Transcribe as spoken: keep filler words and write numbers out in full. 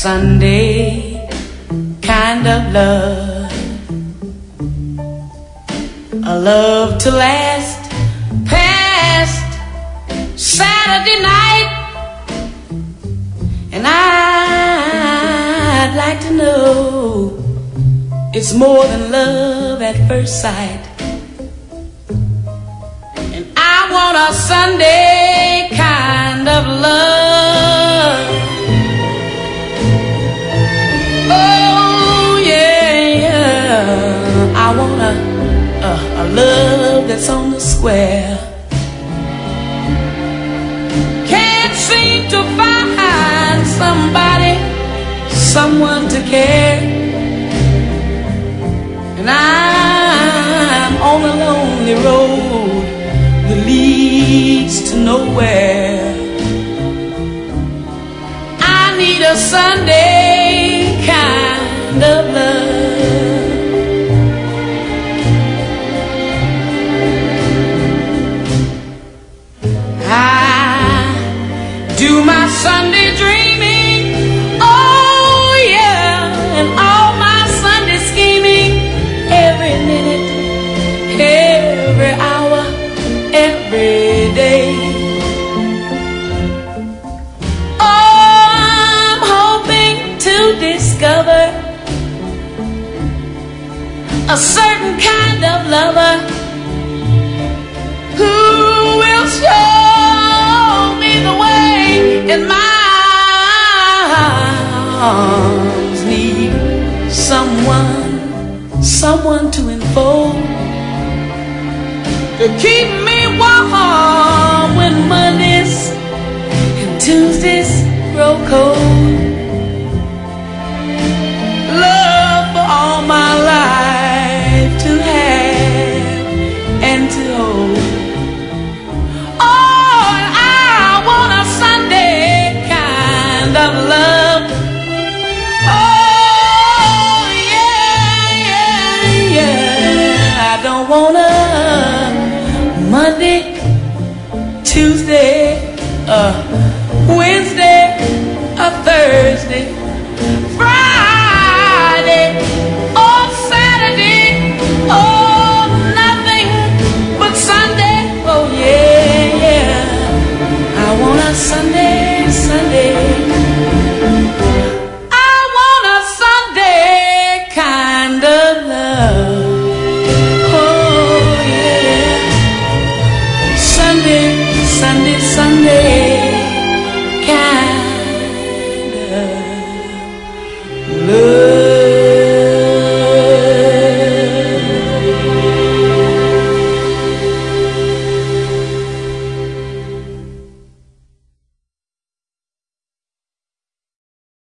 Sunday kind of love, a love to last past Saturday night. And I'd like to know it's more than love at first sight. And I want a Sunday kind of love. Oh yeah, yeah. I want a, a, a love that's on the square. Can't seem to find somebody, someone to care. And I'm on a lonely road that leads to nowhere. I need a Sunday kind of love. I do my Sunday dreaming, oh yeah, and all my Sunday scheming, every minute, every hour, every day. Oh, I'm hoping to discover a certain kind of lover who will show me the way, and my arms need someone, someone to enfold, to keep me warm when Mondays and Tuesdays grow cold. Love for all my life to have and to hold. Oh, and I want a Sunday kind of love. Oh, yeah, yeah, yeah. I don't want a Monday, Tuesday, uh, Wednesday, a Thursday, Friday,